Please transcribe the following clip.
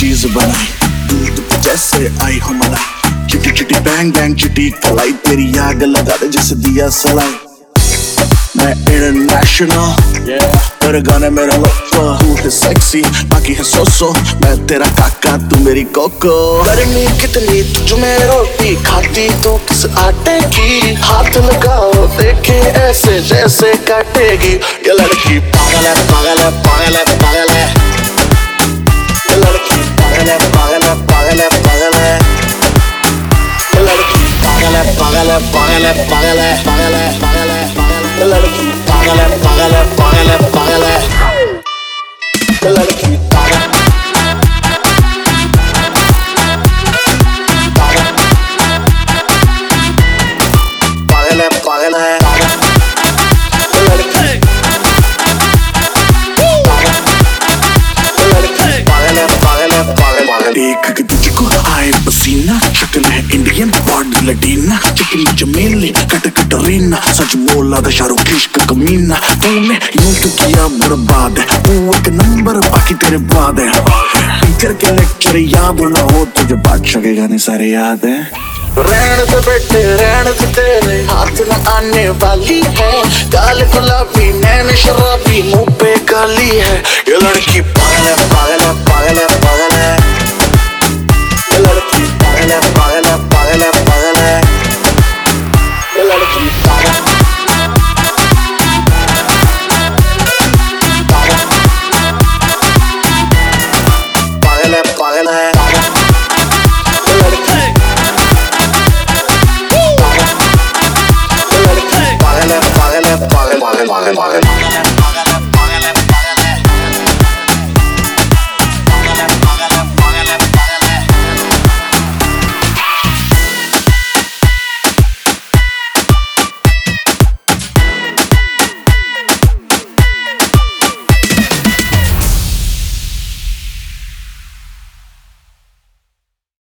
चीज बनाई, दूध पे जैसे आई हो मलाई। चिटी चिटी बैंग बैंग चिटी कलाई, तेरी आग लगा दे जैसे दिया सलाई। मैं इंटरनेशनल तेरे गाने मेरा लोफो, तू है सेक्सी बाकी है सोसो, मैं तेरा काका तू मेरी कोको। गर्मी कितनी तुझ में रोटी खाती तू किस आटे की, हाथ लगाओ देखे ऐसे जैसे काटेगी। ये लड़की पागल है पागल है पागल है पागल है, ये लड़की पागल है पागल है पागल है पागल है, ये लड़की पागल है पागल है पागल है पागल है पागल है पागल है, ये लड़की पागल है पागल है पागल है पागल है, ये लड़की पागल पागल है पागल है, ये लड़की पागल है पागल है पागल है। देख के तुझको आए पसीना, शक्ल है इंडियन बॉडी लटीना, चिकनी चमेली कट कटरीना, सच बोला था शाहरुख इश्क कमीना। तूने यूं तो किया बर्बाद है, तू एक नंबर बाकी तेरे बाद है। टीचर के लेक्चर याद ना हो तुझे, बादशाह के गाने सारे याद है। रहने दे बेटे रहने दे, तेरे हाथ न आने वाली है, काले गुलाबी नैन शराबी मुंह पे गाली है। ये लड़की पागल है पागल